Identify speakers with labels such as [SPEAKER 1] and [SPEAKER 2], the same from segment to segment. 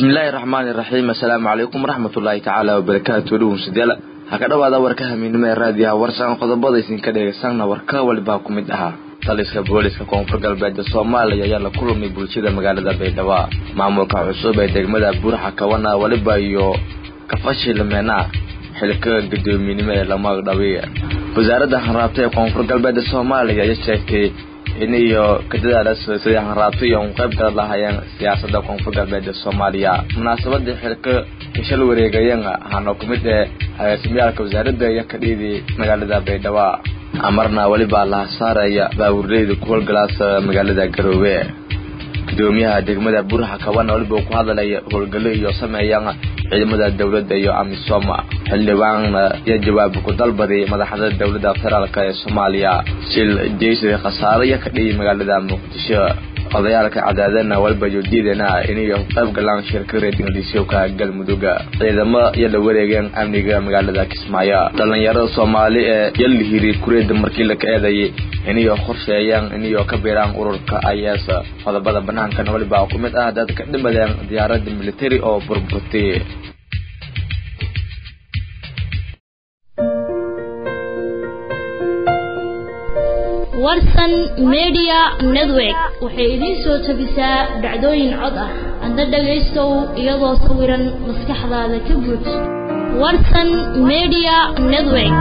[SPEAKER 1] بسم الله الرحمن الرحيم السلام عليكم ورحمة الله تعالى وبركاته دوم سديلا هكذا هذا وركها من ما راديا ورسان قضبض يسين كده ساننا وركا ولباكم مدها taliska booliska koonfur galbeed Soomaaliya ayaa la kulmay bulshada magaalada Baydhabo maamulka cusub ee degmada Buurxa Kawana waliba iyo ka fashilmeena xilka gudoominimo ee la magdhaweeyay wasaaradda hanraabta koonfur galbeed Soomaaliya ayaa sheegtay in iyo kadada sida hanraabta iyo qayb ka lahaayeen siyaasadda koonfur galbeed Soomaaliya munaasabada xilka kishal wareegayeen hano kumid ee simiyalka wasaaradda ayaa ka dhigay magaalada Baydhabo amarna waliba la saaraya baawurleeda ku holgalaas magaalada Garowe gudoomiyaha degmada Buurxa Kawana waliba ku hadalay holgalo iyo sameeyaan ciidamada dawladda iyo AMISOM xildhibaan iyo jawaab ku dalbaday madaxda dawladda federaalka ee Soomaaliya sil jeesay khasaare ka dhigay magaalada Muqdisho odayaalka cadaadana waliba joodiidana inay qayb galaan shirkada Ingiriiska galmudug ciidamada iyo la wareegeen amniga magaalada Kismaayo dhalinyarada Soomaali ee yalhiri kureeda markii la kaaday inay qorsheeyaan inay ka beeraan ururka IS qodobada banaanka waliba ku mid ah dadka dhimadeen diyaaradda military oo burburtay
[SPEAKER 2] warsan media network waxay idin soo tabisaa dhacdooyin cod ah anda dhageysto iyadoo sawiran maskaxdaada ka buux warsan media network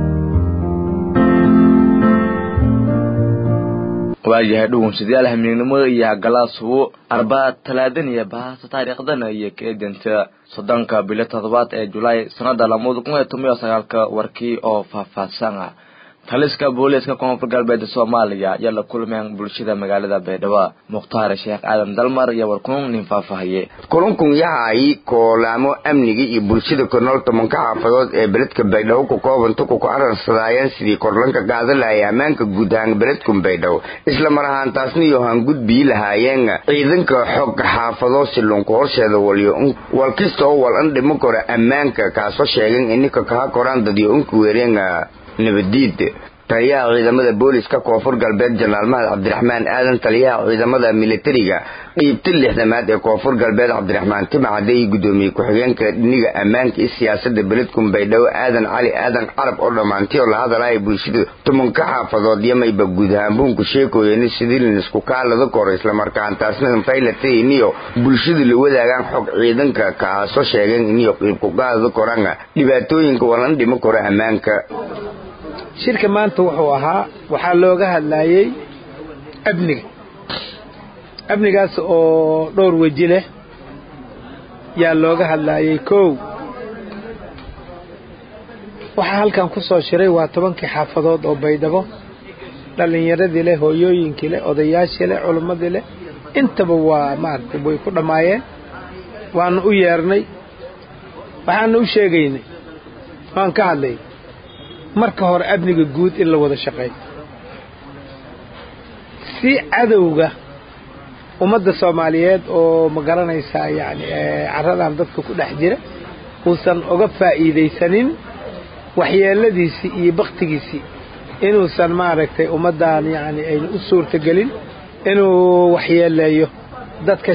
[SPEAKER 1] waayahay dhuun sidaal hamniinimo iyo galaaswo arbaa talaadan iyo baas taariikhdana iyo keedanta sodanka bil 7 ee July sanada 2019 warkii oo faahfaahsan taliska booliska koonfur galbeed Soomaaliya ayaa la kulmeen bulshada magaalada Baydhabo Muqtaar Sheekh Aadan Dalmar iyo warkuun nin faahfaahiyay
[SPEAKER 3] kulankun yahay koolamo amniga iyo bulshada kornol tobanka xaafadood ee beledka Baydhabo ku koobanto ku ararsadayeen sidii korlanka gaadalaya amaanka guud ahaan beledka Baydhabo isla mar ahaantaasna iyo han gudbi lahaayeen ciidanka xog xaafado si loo qorsheedo walkisto walan dhimo kora amaanka kaasoo sheegay in ka koraan dadyo ku weereen nabadiid taliyaha ciidamada booliska koonfur galbeed Janaal Mahad Cabdiraxmaan Aadan taliyaha ciidamada militariga qeybta 6aad ee koonfur galbeed Cabdiraxmaan Timacday gudoomiye ku-xigeenka dhiniga amaanka iyo siyaasadda beledka Baydhabo Aadan Cali Aadan Carab oo dhamaantii la hadalay bulshada tumanka xaafadood yamayba guud ahaan bunku sheekooyeen sidii isku kaalada kor isla markaan taasna faylatay iniyo bulshada la wadaagaan xog ciidanka kaasoo sheegay iniyo qeyb ku qaado koranga dhibaatooyinka walan dhimo kor amaanka
[SPEAKER 4] shirka maanta wuxuu ahaa waxa looga hadlayay abnigaas oo dhowr waji leh yaa looga hadlayay koow waxa halkan ku soo shiray waa 10 xaafadood oo Baydhabo dhalinyaradii leh hooyooyinkii leh odayaashii leh culimadii leh intaba waa maartay way ku dhamaayeen waan u yeernay waxaan u sheegaynay waan ka hadlay marka hore abniga guud in la wada shaqeeyo si cadawga ummadda Soomaaliyeed oo ma garanaysa yaani caradan dadka ku dhex jira uusan uga faa'iideysanin waxyeeladiisi iyo baqtigiisi inuu san maaragtay ummadan yaani ay u suurta galin inuu waxyeeleeyo dadka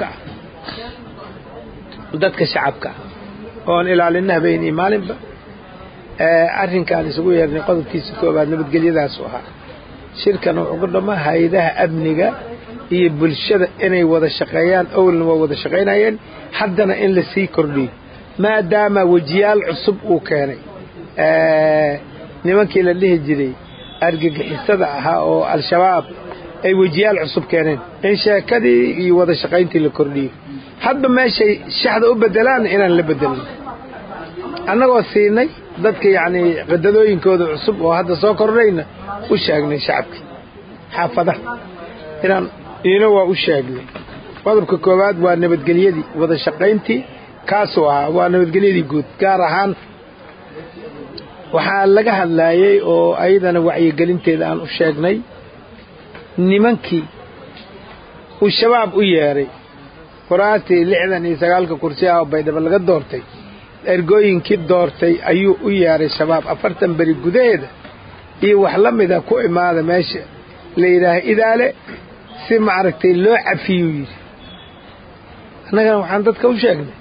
[SPEAKER 4] shacabka oo ilaalinaha been maalinba arrinkan isugu yeernay qodobkiisa koobaad nabadgelyadaas waxa shirkan ugu dhama hay'adaha amniga iyo bulshada inay wada shaqeeyaan awlna wada shaqeynayeen haddana in la sii kordhiyo maadaama wajiyaal cusub uu keenay nimankii la dhihi jiray argagixisada ahaa oo al-shabaab ay wajiyaal cusub keeneen in sheekadii iyo wada shaqeyntii la kordhiyo hadba meeshay shaxda u bedelaan inaan la bedelin annagoo siinay dadka yaani qadadooyinkooda cusub oo hadda soo kordhayna u sheegnay shacabka xaafadaha inaan waa u sheegnay qodobka koowaad waa nabadgelyadii wada shaqeyntii kaasoo waa nabadgelyadii guud gaar ahaan waxaa laga hadlayay oo ayadana wacyigelinteeda aan u sheegnay nimankii uu shabaab u yeeray quraati 69 kursi ah oo Baydhabo laga doortay ergooyinkii doortay ayuu u yeeray shabaab 40 bari gudaheeda iyo wax la mid ah ku imaada meesha leeyahay idaale si maaragtay loo cafiyo annagana waxaan dadka u sheegnay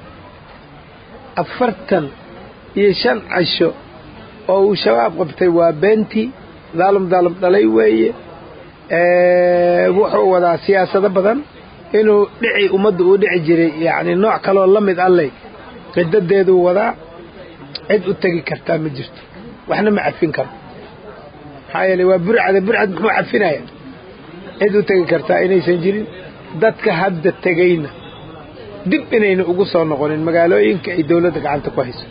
[SPEAKER 4] 45 casho oo uu shabaab qabtay waa beenti daalum dhalay weeye wuxuu wadaa siyaasado badan inuu dhici ummadda uu dhici jiray yacni nooc kaloo la mid alley qidadeeduu wadaa cid u tegi kartaa ma jirto waxna ma cafin karo maxaa yeelay waa burcad muxuu cafinaya cid u tegi kartaa inaysan jirin dadka hadda tegayna dib inayna ugu soo noqonin magaalooyinka ay dawladda gacanta ku hayso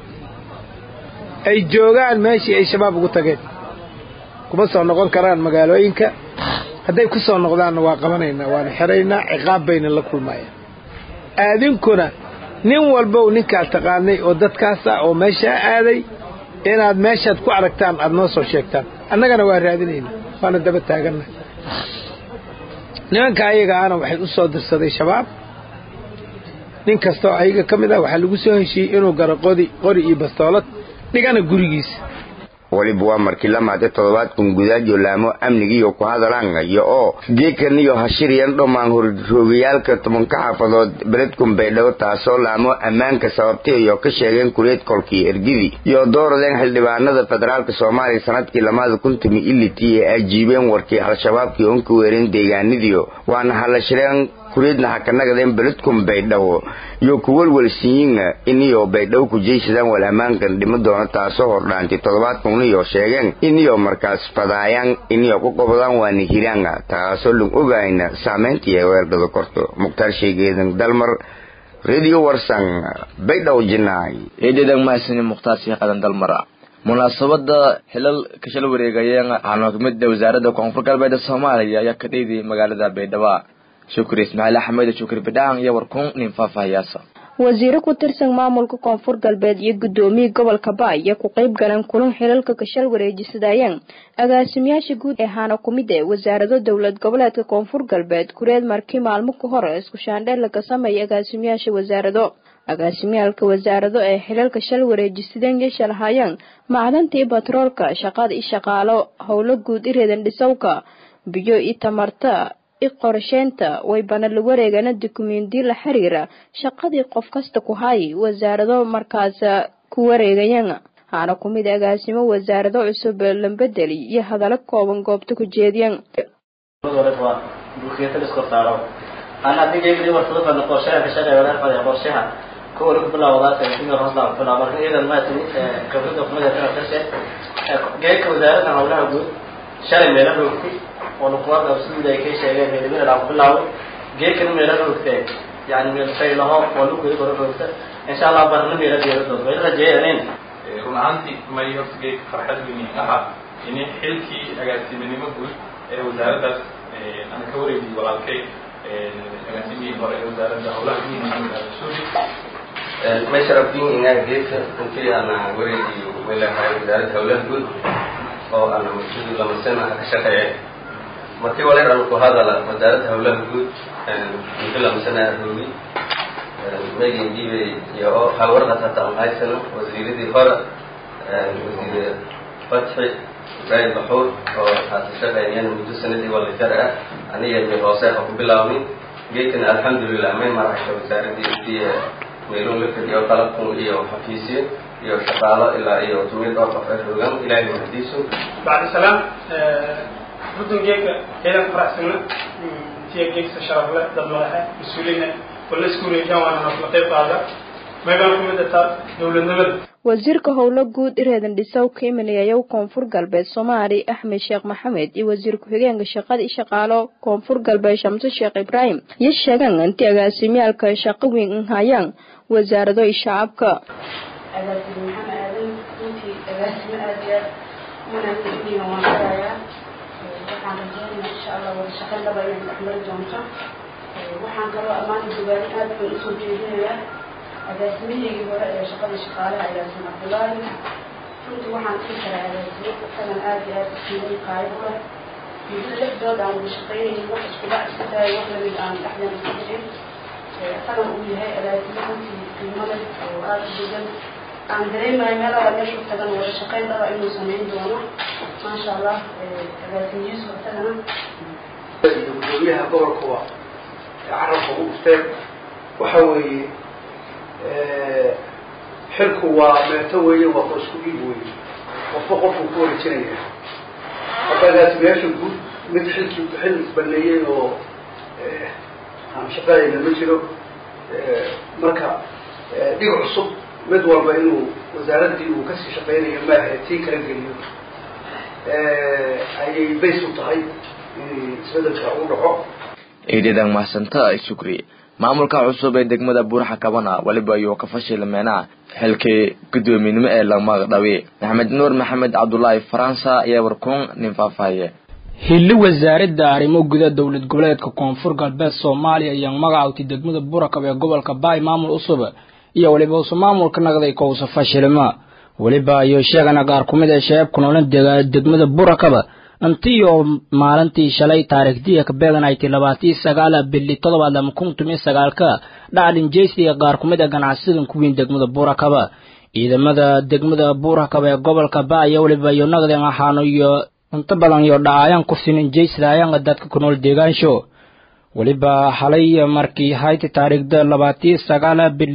[SPEAKER 4] ay joogaan meeshii ay shabaab ugu tageen kuma soo noqon karaan magaalooyinka hadday ku soo noqdaanna waa qabanaynaa waana xiraynaa ciqaab bayna la kulmayaan aadinkuna nin walbow ninkaa taqaanay oo dadkaasa oo meeshaa aaday inaad meeshaad ku aragtaan aad noo soo sheegtaan annagana waa raadinaynaa waana daba taaganna nimanka ayagaana waxay u soo dirsaday shabaab nin kastoo ayaga ka mid ah waxaa lagu soo heshiiyey inuu garo qori iyo bastoolad dhigana gurigiisa
[SPEAKER 3] waliba waa markii la maaday toddobaadkan gudaajo laamo amnigiiyo ku hadalaan iyo oo geekan iyo hashiriyan dhammaan horjoogayaalka 10 xaafadood beledkum Baydhabo taasoo laamo ammaanka sababtay iyo ka sheegeen kuleed kolkii ergidi iyo dooradeen xildhibaanada federaalka Soomaaliya sanadkii 2010 ee ajiibeen warkii al-shabaabkii oo ku weereen deegaanadiyo waana halashireen kuleedna hakanagadeen beledkum Baydhabo iyo ku walwalsiin iniyo Baydhabo ku jeeysadaan wal ammaankan dhimo doona taasoo hordhaantay toddobaadkan iyo sheegeen iniyo markaas fadaayaan iniyo ku qobdaan waana hiraanga taasoo lug ogaayna saameyntii ay weerarada korto muqtar sheegeedan dalmar radio warsan Baydhabo jinaay
[SPEAKER 1] eedeedan maasini muqtar sheegadan dalmar munaasabada xilal ka shal wareegayeen xanaamada wasaaradda koonfur galbeed Soomaaliya ayaa ka dhigay magaalada Baydhabo shukri Ismaaciil Axmed shukri bidaan iyo warkun nin faahfaahiyasa
[SPEAKER 5] wasiir ku tirsan maamulka koonfur galbeed iyo gudoomiye gobolka Baay ayaa ku qayb galan kulan xilalka ka shal wareejisadayeen agaasimayaasha guud ee hana kumide wasaaradda dawlad goboleedka koonfur galbeed kureed markii maalmo ka hor isku shaandheer laga sameeyay agaasimayaasha wasaaradda agaasimiyalka wasaaradda ee xilalka shal wareejisadeen yeeshalahayeen macdantii batroolka shaqada iyo shaqaalo howlo guud ireedan dhisawka biyo iyo tamarta qorsheynta way bana la wareegana dukumeenti la xiriira shaqadii qof kasta ku hay wasaaradda markaas ku wareegayeen hana kumid agaasimo wasaaradda cusub lambadeli iyo hadallo kooban goobta ku jeediyeen
[SPEAKER 6] ana digay wartada qorshaha shaqada qorshaha كل بلا وضعت في الرصد في الأمر إذا ما كبرت وكمل تنافسه جاك وزارة هؤلاء جود شال ميلا بوقتي ونقوار أبسط ذا كي شيء غير من العقد الله جاك ميلا بوقتي يعني من الشيء له ولو كذي كذا بوقته إن شاء الله برنا ميلا ديره ده غير جاي أنين
[SPEAKER 7] ومعنتي ما يفرق فرحة مني أها إني حلكي أجلس مني مقول وزارة أنا كوري دي ولا كي أجلس مني برا وزارة هؤلاء مني محمد السوري
[SPEAKER 8] ما شرفتني إن أجيك كنت أنا وريدي ولا حاجة وزارة هؤلاء دول أو أنا مسؤول لما سنة كشقة مرتي ولا رأيك هذا لا وزارة هؤلاء دول مثل لما سنة هؤلاء ما يجي يا خالور قصة هاي سنة وزير دي فرق وزير فتحي زي البحور أو هالشقة يعني مدة سنة دي ولا جرأة أنا يجي راسي أقول بالله جيتنا الحمد لله ما مرح وزارة دي meelun la kadiyo qalabkun iyo xafiisyo iyo shaqaalo ilaa iyo tumid oo qof rogan ilaahay hadiiso
[SPEAKER 9] bacdi salaam budugeyga heelan faraxsana tiyageegsa sharafle dad madaxa mas-uuliyiin wala isku reejaan waana la qayb qaada meelaan ku midata dawladnimada
[SPEAKER 5] wasiirka howlo guud ireedan dhisaw ka imanayay koonfur galbeed Soomaaliya Axmed Sheekh Maxamed iyo wasiir ku xigeenka shaqada iyo shaqaalo koonfur galbeed Shamsu Sheekh Ibrahim iyo sheegan intii agaasimiyalka shaqo weyn hayaan wasaaradda shacabka
[SPEAKER 10] agaasimo maxamed intii agaasimo aadiya munaafiqiin oo waxaya waxaan rajaynayaa insha Allah wada shaqada badan dhexmar doonto waxaan kaloo amaan dubaali aad u soo jeedinayaa agaasimiyeygii hore ee shaqada shaqaalaha agaasimo Abdullaahi runtii waxaan ku xiraa agaasimo kalan aad iyo aad u qiimo qaayb ah muddo dhexdood aan ugu shaqeynayay wax isku dhac iska daayay wax lamid aan dhexdan isku jirin kalan uu yahay agaasimo runtii qiimo leh oo aad u degan aan dareemayo meelaha meesha u tagan wada shaqeyn dhaba inuu samayn doono maasha Allah agaasimo Yuusuf tagana
[SPEAKER 11] gudoomiyaha gobolka waa carabka ugu ufteen وحوي حركوا ومعتوية وقصوي وفقوا فوق الجنيه هذا سميش الجود مثل حل بنيه و عم شغال المجرو مركا ديو عصب مدور بينه وزارتي وكسي شقيني ما تي كان جيو أي بيسو تهاي سبب كأوله
[SPEAKER 1] إيدان ما سنتا شكري maamulka cusub ee degmada Buurxa Kabana waliba ayuu ka fashilmeena xilkii gudoominimo ee la magdhawe Maxamed Nuur Maxamed Cabdullaahi Faransa ayaa warkoon nin faafaaye
[SPEAKER 12] hilli wasaaradda arrimo gudaha dawlad goboleedka Koonfur Galbeed Soomaaliya ayaa magacaawtay degmada Buurxa ee gobolka Baay maamul cusub iyo waliba maamulka naqday ka uu fashilma waliba ayuu sheegana qaar kumid ah shacabka noolin degmada Buurxa antiyo maalintii shalay taariikhdii ka beeganaaytay 29 bili 7 ka dhacdin jeesiga qaar kumid ah ganacsigan ku weyn degmada Buurxa ciidamada degmada Buurxa ee gobolka Baay waliba iyo naqdeen ahaano iyo inta badan iyo dhacayaan ku sinin jeesayaan dadka ku nool deegaansho waliba xalay markii hay'ad taariikhda 29 bili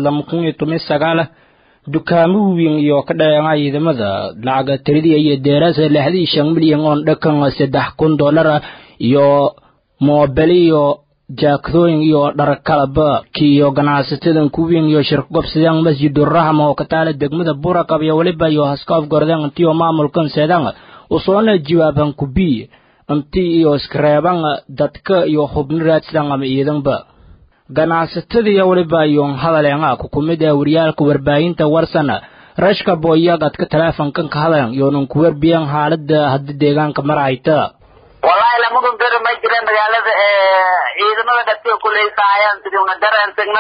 [SPEAKER 12] 7 dukaamo weyn iyo ka dhacay ciidamada lacag tirada iyo deeraas 65 milyan oo dhakan $3,000 iyo moobile iyo jaakadooyin iyo dhar kalaba kiyo ganacsatada ku weyn iyo shirkaddan Masjidur Rahma oo ka taala degmada Buurxa iyo waliba iyo haskaaf gordon intii maamulkan seedan oo soo jawaaban ku bi intii iyo skreeban dadka iyo xubno raadsan ama ciidanba ganacsatada iyo waliba iyo hadaleenga ku kumid ah wariyaalka warbaahinta warsana rashka booyaga dadka teleefankan ka hadlaan iyo ku warbiyan xaaladda hadda deegaanka marayta
[SPEAKER 13] wallahi la mudun dare ma jiraan magaalada ciidamada dadka kuleysayaan sidii una dareensigna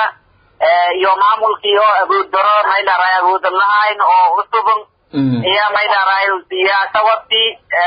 [SPEAKER 13] iyo maamulkii oo awood daro mayla awood lahayn oo usub iyo mayla siyaasad waqti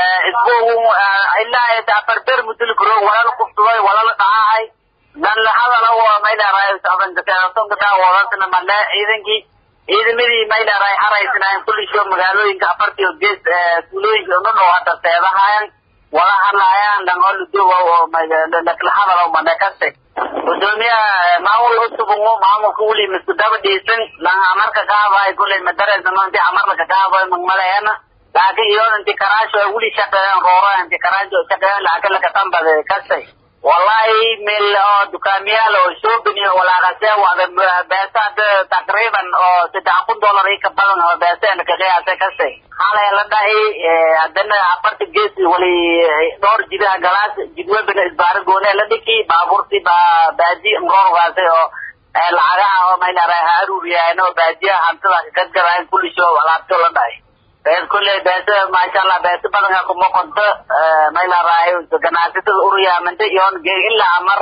[SPEAKER 13] isbuuc ilaa afar mudul karo wala ku fudud wala dhahay dan la hadalo oo mayla saban dadka wadaasna mala ciidankii ciidamadii mayla xaraysnaan kulli shoo magaalooyinka afartii gees tuulooyinka oo hadda seedahayan wala hadlayaan dhangool duwa oo mayla la hadalo madakase gudoomiya maamul cusub oo maamulka wali mas'uudaba dhiisan lan amarka gaabay kulay madarasa maanta amarka gaabay magmaleena laakiin iyo intii karaasho wali shaqeeyaan rooraan intii karaasho shaqeeyaan laakiin la ka tambade kasay والله من دكانيال أو شوبني ولا غسيل وهذا بيسات تقريبا $600 يكبرون هذا بيسات كذا أساسي حالا يلدا عندنا أفرت الجيش ولي دور جدا جلاس جدول بين إسبار جونة لديكي بابورتي بادي مرور غاسي العراء ما ينرى هاروريا إنه بادي همسلا كذا كل شيء ولا بتولداي كل بس ما شاء الله بس بدنا كم كنت ما إلا رأي جنازة الأوريا من ده يون إلا أمر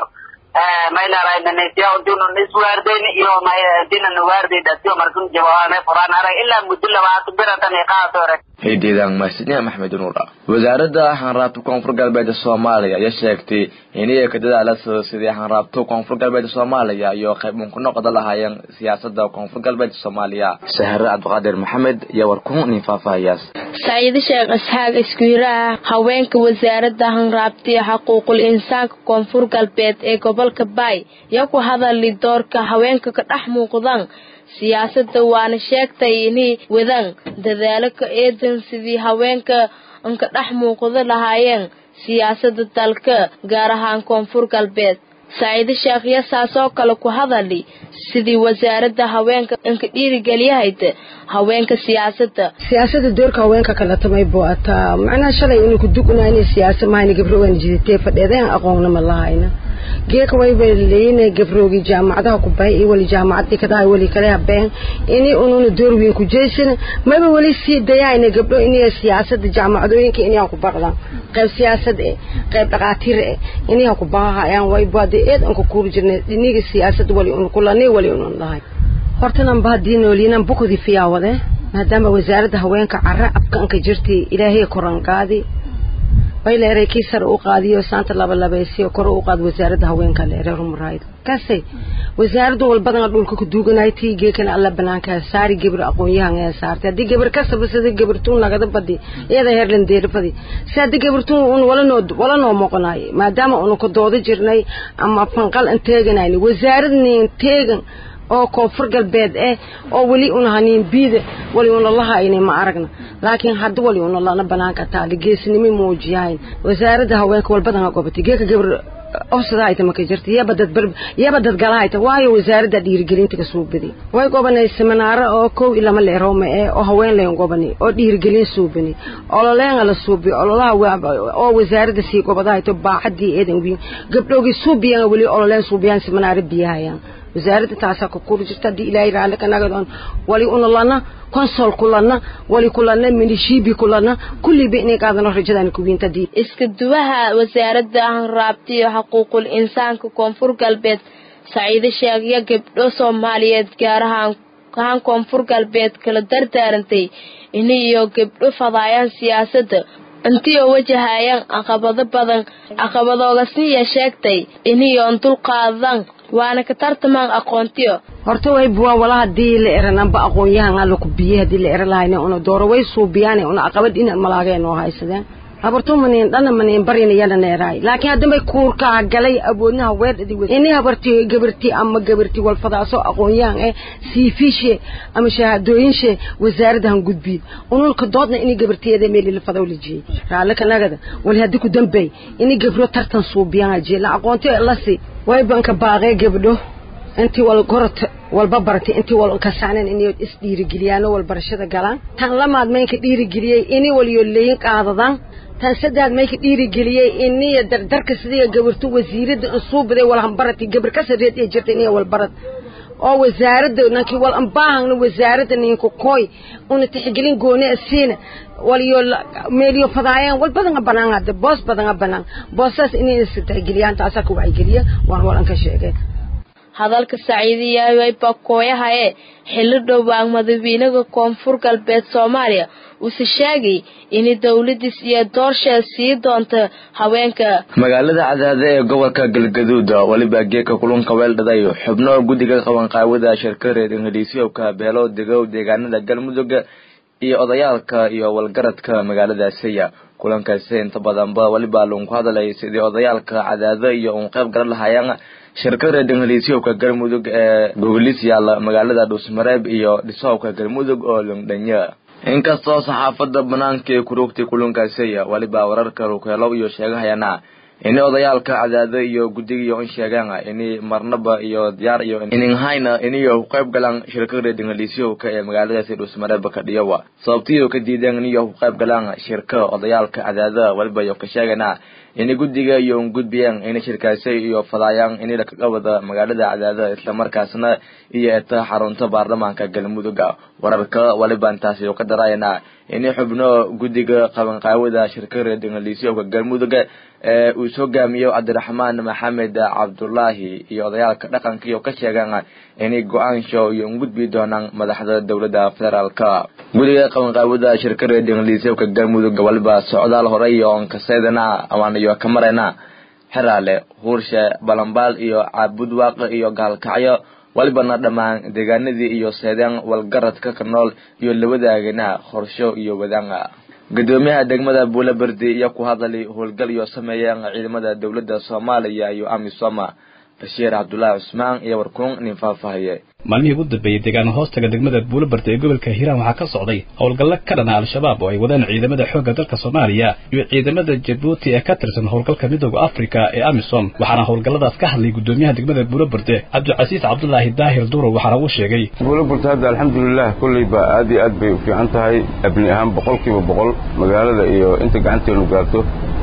[SPEAKER 13] ما إلا رأي ننسيا ودون نسوار دين يوم ما دين النوار دي دسيو مركون جوانه فرانا رأي إلا مدل ما تبرة تنقاط ورك
[SPEAKER 1] هيدان مسنيا محمد نور وزارة حنرابط كونفور قلبيد الصومالية يشكتي إني كده على سيدي حنرابط كونفور قلبيد الصومالية يو خيب ممكن نقد لها ين سياسة كونفور قلبيد الصومالية سهر عبد القادر محمد يوركون نفافا ياس
[SPEAKER 5] سعيد الشيخ إسحاق إسكويرا هوينك وزارة حنرابط حقوق الإنسان كونفور قلبيد قبل كباي يكو هذا اللي دورك هوينك كتحمو قضان siyaasadda waana sheegtay inay wadaan dadaalka eedan sidii haweenka anka dhex muuqda lahaayeen siyaasadda dalka gaar ahaan koonfur galbeed Saciid Sheekh yaasoo kale ku hadalay sidii wasaaradda haweenka anka dhiirigeliyay haweenka siyaasadda doorka haweenka kala tamay boota macna shalay inuu ku dugnaa siyaasad ma inay gabdho aan jiditay fadhiyeen aqoonna ma lahayna geeka way leeyeen gabdhoogi jaamacadaha ku bay wali jaamacadii ka daay wali kale habeen inay ununa door weyn ku jeesan mayba wali si dayayna gabdho inay siyaasadda jaamacadooyinka inay ku baqdaan qayb siyaasad qayb dhaqaatiir inay ku baahayaan way baadiyad anku ku jirnay diniga siyaasad wali unu kulanay wali unu lahay hortanan baadino liinan bukudi fiyaawade maadaama wasaaradda haweenka carra afkanka jirtay ilaahay koran qaadi
[SPEAKER 14] way leeray kii sar u qaadiyo saanta laba kor u qaad wasaaradda haweenka leeray rumarayd kaasay wasaaraddu walbadan dhulka ku duuganay tiigeekan alla banaanka saari gabar aqoon-yahan ee saartay hadii gabar ka sabsada gabartu nagada badi iyada heerlan deerfadi saadi gabartu un wala noo moqonay maadaama uu ku doodo jirnay ama fanqal inteeganay wasaaradni inteegan oo koonfur galbeed oo wali una hanin biida wali una lahaynay ma aragna laakiin hadda wali una lana banaanka taali geesnimo muujiyay wasaaradda haweenka walbadan goobtay geeka gabar أوصدايت ما كجرت يا بدت قلايت واي وزارة ديرجلين تكسوبدي واي قبنا سمنارة أو كو إلا ما لهم أو هوين لهم قبني أو ديرجلين سوبني أو لين على سوبي أو لا أو وزارة سي قبضايت بعدي إيدن بين قبلوا سوبيان ولي أو لين سوبيان سمنارة بيها وزارة تعسى كقول جت دي إلى إيران لكن أقدر ولي أن لنا كونسول كلنا ولي كلنا من الشيبي كلنا كل بيني قاعد نروح جدًا كوبين تدي.
[SPEAKER 2] إسكدوها وزارة رابطة حقوق الإنسان كونفور قلبت سعيد الشيخ يجب رسوماليات جارها كان كونفور قلبت كل دردارنتي إني يجب فضايا سياسة أنتي وجهايا عقبض وغسنية شاكتي إني ينطل قاضن وأنا كترت من أقونتيو
[SPEAKER 14] horta way buwa wala hadii la eranan ba aqoon-yahan la ku biye hadii la eralaayna una dooro way suubiyaan una aqabad in malaageen oo haysadeen habartu maneen dhan maneen barinayana neeray laakiin hadda bay kuurka galay aboodnaha weedadi inay habarti gabarti wal fadaaso aqoon-yahan siifishe ama shahaadooyinshe wasaaradahan gudbiyo unul ka doodna inay gabartiyada meel la fadaw lijiye raalka nagada wal hadii ku dambay inay gabro tartan suubiyaan jeela aqoonti la si way banka baaqay gabdho أنتي والقرط والببرتي أنتي والكسانين إني إسدير جليانو والبرشة جلان تان لما أدمينك دير جليه إني واليولين قاعدان تان سد أدمينك دير جليه إني درك سديه جبرتو وزيرد الصوب ده والهمبرتي جبر كسر يجرتني والبرد أو وزارة نكى والأنباهن وزارة إنكو كوي ونتحجلين جونة السنة وليول مليو فضايان والبدن بنان هذا بوس بدن بنان بوسس إني استحجليان تاسكو بعجليه وهو الأنكشيء
[SPEAKER 2] hadalka Saciidiya way bakooyahay xilli dhowaan madaxweynaha koonfur galbeed Soomaaliya uu sheegay in dawladda iyo doorsha sii doonto haweenka
[SPEAKER 1] magaalada Cadaade ee gobolka Galgaduud waliba geeka kulunka weeldhaday xubno gudiga qaban qaawada shirkadda Ingiriisiga ka beelo deegaanada Galmudug iyo odayaalka iyo walgaradka magaalada Sayya kulankaasi inta badan waliba lunku hadalay sidii odayaalka Cadaade iyo qayb gaar lahaayeen shirkadda Ingiriisiga Galmudug ee gobolisiyaal magaalada Dhuusmareeb iyo dhisawka Galmudug oo Londanya inkastoo saxaafadda banaanka ku rogtay kulankaasi waliba wararka ruuxeelo iyo sheegahayana in odayaalka Cadaade iyo gudiga oo sheegaan in marnaba iyo diyaar iyo in hayna iyo qayb galan shirkadda Ingiriisiga ee magaalada Dhuusmareeb ka dhiyawa sababtii ka diideen iyo qayb galan shirkadda odayaalka Cadaade waliba iyo ka sheegana in gudiga iyo gudbiyaan in shirkaasi iyo fadaayaan in la ka qabada magaalada Cadaade isla markaasna iyo ta xarunta baarlamaanka Galmudug wararka waliba intaas oo ka darayna in xubno gudiga qaban qaawada shirkadda Ingiriisiga Galmudug uu soo gaamiyo Cabdiraxmaan Maxamed Cabdullaahi iyo odayaalka dhaqanka iyo ka sheegaan in go'aansho iyo gudbi doonaan madaxda dawladda federaalka gudiga qaban qaawada shirkadda Ingiriisiga Galmudug waliba socdaal hore iyo ka seedana iyo kamarena xiraale huursha balanbaal iyo caabudwaaq iyo gaalkacyo walibana dhamaan deegaanadii iyo seedaan walgaradka ka nool iyo labadaagana qorsho iyo wadanga gudoomiyaha degmada Buulabardi iyo ku hadalay howlgal iyo sameeyaan ciidamada dawladda Soomaaliya iyo AMISOM Bashiir Cabdullaahi Usmaan iyo warkuun nin faahfaahiye
[SPEAKER 15] maalmihii ugu dambeeyay deegaan hoostaga degmada Buulabardi ee gobolka Hiiraan waxaa ka socday howlgallo ka dhan ah al-shabaab oo ay wadaan ciidamada xoogga dalka Soomaaliya iyo ciidamada Djibouti ee ka tirsan howlgalka midowga Afrika ee AMISOM waxaana howlgalladaas ka hadlay gudoomiyaha degmada Buulabardi Cabdicasiis Cabdullaahi Daahir Duuro waxaana uu sheegay
[SPEAKER 16] Buulabardi hadda alxamdulillah kulliba aad iyo aad bay u fiican tahay abni ahaan 100% magaalada iyo inta gacanteenu gaarto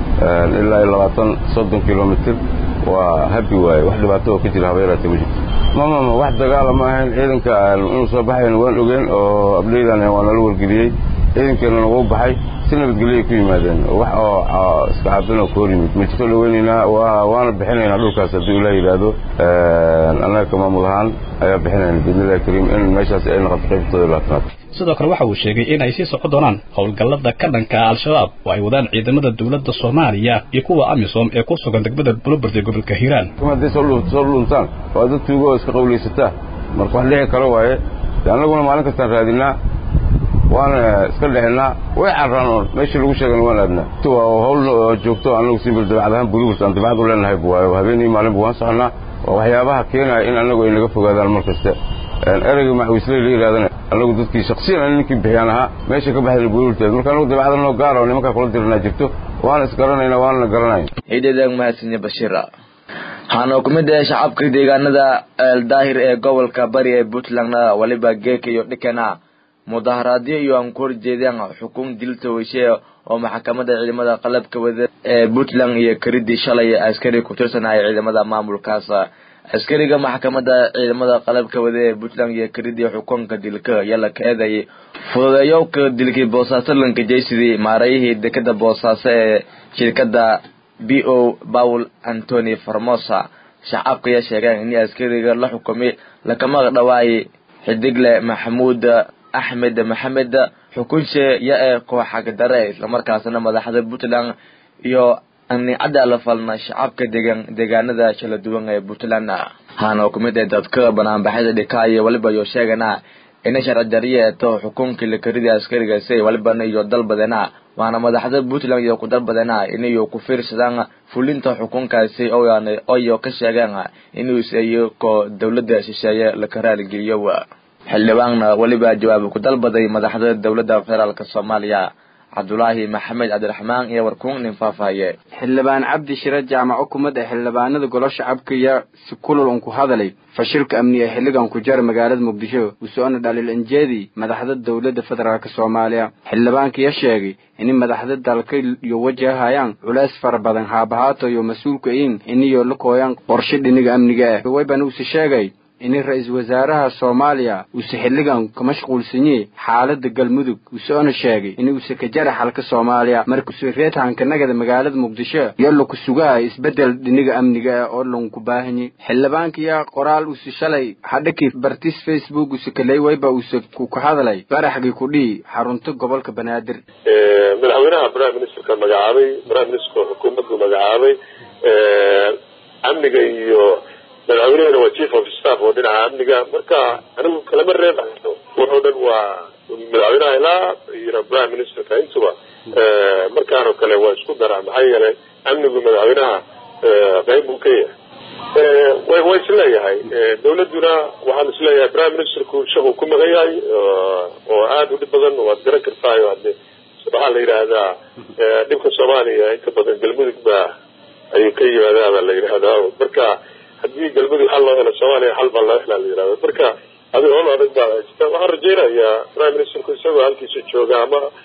[SPEAKER 16] ilaa 20-30 kilomitir waa habi waay wax dhibaato ka jira habeeraatay wajib mama wax dagaal ma ahayn ciidanka inuu soo baxay waan ogeyn oo ableydana waan la wargeliyay ciidankeena uu baxay si nabadgelyo ku yimaadeen wax oo iska caabino ku yimid midka loo weynina waana bixinayna dhulkaas hadii la yiraahdo anaka maamulahan ayaa bixinayna bidnilaahi kariim in meeshaas ay noqoto qaybtooda laatanaad
[SPEAKER 15] sidoo kale waxa uu sheegay in ay sii socon doonaan howlgallada ka dhanka al-shabaab oo ay wadaan ciidamada dowladda Soomaaliya iyo kuwa AMISOM ee ku sugan degmada Bulburd ee gobolka Hiiraan
[SPEAKER 16] kuma soo luntaan waa dad tuugo iska qowleysata marka wax dhici karo waaye anaguna maalin kasta raadinaa waana iska dhexnaa way carraan meeshii lagu sheegay waan aadnaa waa hawl joogto anagu simbil dabacdahan Bulburd aan dabacad u leenahay waayo habeenii maalin baan soconaa waxyaabaha keenaya in anagu ay naga fogaadaan markasta erayga maxwiisle la yiraahdo anagu dadkii shakhsiyan ninkii bixiyaan aha meesha ka baxday Bulburd marka anagu dabacad noo gaar oo nimanka kula dirnaa jirto waan isgaranaynaa waan la garanay
[SPEAKER 1] ciidadan mahadsan Bashira hano kumida shacabka deegaanada Daahir ee gobolka Bari ee Puntland waliba geeka iyo dhikana mudaharaadyo iyo aan kor jeedaan xukun dilta weyshe oo maxkamadda ciidamada qalabka wada ee Puntland iyo karidii shalay askari ku tirsanay ciidamada maamulkaas askariga maxkamadda ciidamada qalabka wada ee Puntland iyo karidii xukunka dilka yala kaeeday fududeeyo ka dilkii Boosaaso lanka jeesidii maarayihii dekada Boosaaso ee shirkadda BO Paul Anthony Formosa shacabka ya sheegay in askariga la xukumay la kama dhawaay xidigle Maxamuud Ahmed Maxamed xukunse ya kooxaga dare isla markaasna madaxda Puntland iyo anni cadaalad falna shacabka deegaanada kala duwan ee Puntland hana kumida dadka banaanbaxay dhikaaye waliba yo sheegana in sharci daryeeto xukunkii la karidii askariga say waliba iyo dalbadana waana madaxda Puntland iyo ku dalbadana inay ku fiirsadaan fulinta xukunkaasi oo ka sheegaan inuu isayo ko dawladda shisheeye la karaali geliyo xildhibaanna waliba jawaab ku dalbaday madaxda dawladda federaalka Soomaaliya Cabdullaahi Maxamed Cabdiraxmaan iyo warkuun nin faafaaye
[SPEAKER 17] xildhibaan Cabdi Shire jaamaco kumada xildhibaanada golaha shacabka iyo si kulul ku hadalay fashilka amniga xilligan ku jar magaalada Muqdisho usoona dhalil injeedi madaxda dawladda federaalka Soomaaliya xildhibaanka ya sheegay in madaxda dalka iyo wajahayaan culays fara badan haabahaato iyo mas'uulka in iyo la kooyan qorshe dhinaca amniga way baan uu sheegay in ra'iisul wasaaraha Soomaaliya uu si xilligan ka mashquulsan yahay xaaladda galmudug uu soo sheegay in uu si ka jarax halka Soomaaliya markuu soo reetaanka nagada magaalada Muqdisho yalla ku sugaa isbedel dhinaca amniga oo lagu ku baahanyi xildhibaanka ya qoraal uu si shalay hadakii bartis Facebook uu si kaleey wayba uu si ku hadalay baraxgii ku dhii xarunta gobolka Banaadir
[SPEAKER 18] madaxweynaha Prime Minister xukuumadda magacaabay amniga iyo madaxweynaha waa chief of staff oo dhinaca amniga marka anigu kalama reebayo wuxuu dhan waa madaxweynaha ilaa iyo Prime Minister ka intuba markaan oo kale waa isku daraa maxay yeelay amnigu madaxweynaha qayb uu ka yahay way isleeyahay dawladuna waxaan isleeyahay Prime Ministerku shaqo ku magayaay oo aad u dhib badan waad garan kartaa waxaa la yiraahdaa dhibka Soomaaliya inta badan galmudug baa ayuu ka yimaadaa la yiraahdaa marka haddii galmudug xal loo helo Soomaaliya xal baa loo helaa la yiraahdo marka adiga oo adag baa waxaan rajaynayaa Prime Ministerku isagoo halkiisa jooga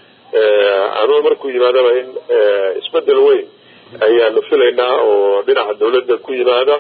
[SPEAKER 18] ama markuu yimaadaba in isbedel weyn ayaanu filaynaa oo dhinaca dawladda ku yimaada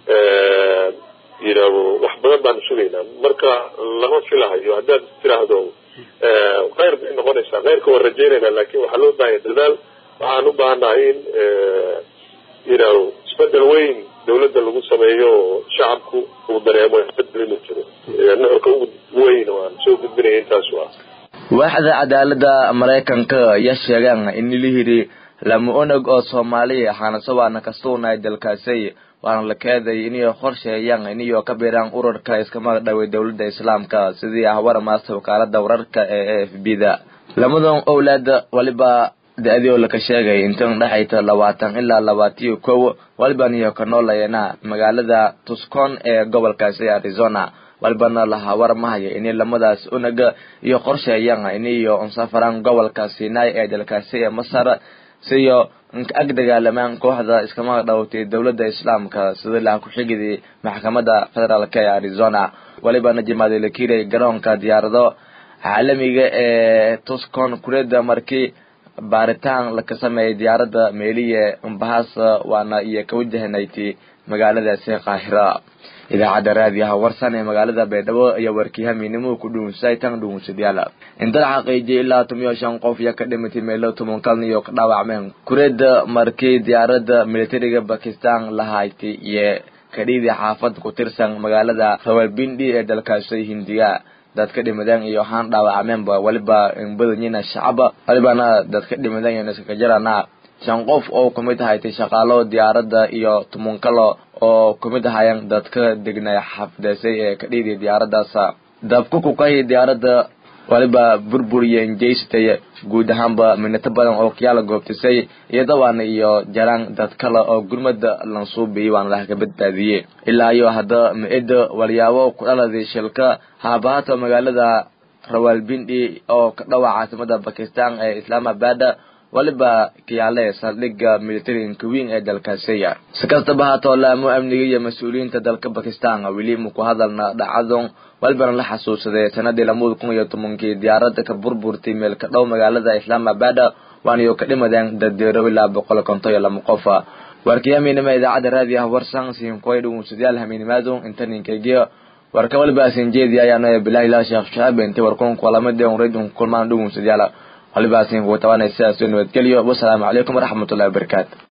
[SPEAKER 18] wax badan baanu sugaynaa marka lama filahayo haddaad tiraahdo khayr bay noqonaysaa khayrka waan rajaynaynaa laakiin waxaa loo baahan dadaal waxaan u baahanahay in isbedel weyn dawladda lagu sameeyo shacabku uu dareemo isbedel inuu jiro nuxurka ugu weyn waan soo gudbinaya intaas
[SPEAKER 1] waaxda cadaaladda Mareykanka ya sheegaan in la hiri lama onog oo Soomaaliya ahana sawaana ka soonaay dalkaasay waan la kaaday inay qorsheeyaan inay ka beeraan ururka iska magdhaway dawladda Islaamka sidii ahwar maasta wakaalada wararka ee AFP-da lamadan awlaad waliba daadii la ka sheegay intan dhaxayta 20 ilaa 21 walban iyo ka noolayna magaalada Tucson ee gobolkaasi Arizona walbana la hawar mahayo in lamadaas unaga iyo qorsheeyaan inay safaraan gobolka Sinai ee dalkaasi Masar siyo ag dagaalamaan kooxda iska magdhawtay dawladda Islaamka sida la ku xigay maxkamadda federaalka ee Arizona walibana jimaade la kiiray garoonka diyaarado caalamiga ee Tucson kureeda markii baaritaan la ka sameeyay diyaaradda meeliye Mbahas waana iyo ka wajahnayti magaalada Qaahira idaacadda raadiyaha warsan ee magaalada Baydhabo ayaa warkiihaminimo ku dhuunsay tan dhuunsidyala inta xaqiijiyay ilaa 15 qof ya ka dhimatay meelo 10 kalna iyo ka dhaawacmeen kureeda markii diyaaradda militariga Pakistan la haaytay iyo kadhidi xaafad ku tirsan magaalada Rawalpindi ee dalkaasi Hindiya dadka dhimadeen iyo waxaan dhaawacmeenba waliba in badanyiina shacaba walibana dadka dhimadeen iyo iska jarana shan qof oo kamid ahaaytay shaqaalo diyaaradda iyo tumunkalo oo kamid ahaayeen dadka degnay xafdeysay ee ka dhigay diyaaraddaas dabku ku kay diyaaradda waliba burburiyeen jeestay guud ahaanba minata badan oo kiyaala goobtisay iyadoo iyo jaraan dad kale oo gurmada lansuubay waan la ka badbaadiyay ilaa iyo hadda meedo waliyaabo ku dhaladay shilka haabahata magaalada Rawalpindi oo ka dhawaca caasimada Pakistan ee Islamabad waliba kiyaale saldhigga militariga weyn ee dalkaasi si kastaba ha toolaamo amniga iyo mas'uuliyiinta dalka Pakistan wali mu ku hadalna dhacdon waliba la xasuusaday sanadii 2010 diyaaradda ka burburtay meel ka dhow magaalada Islamabad waana ka dhimadeen dadeero ilaa 152 qof warkiyamina idaacada raadiyaha warsan siin kooydu musudiyaal haminimaadu intaninkeegiyo warka waliba siin jeedi ayaana bilahi la sheekh shaab inta warkoon kulamada reedun kulmaan dhuun musudiyaal waliba siin ku tawanaysa soo nabadgeliyo wasalaamu calaykum waraxmatullaahi wabarakaatuh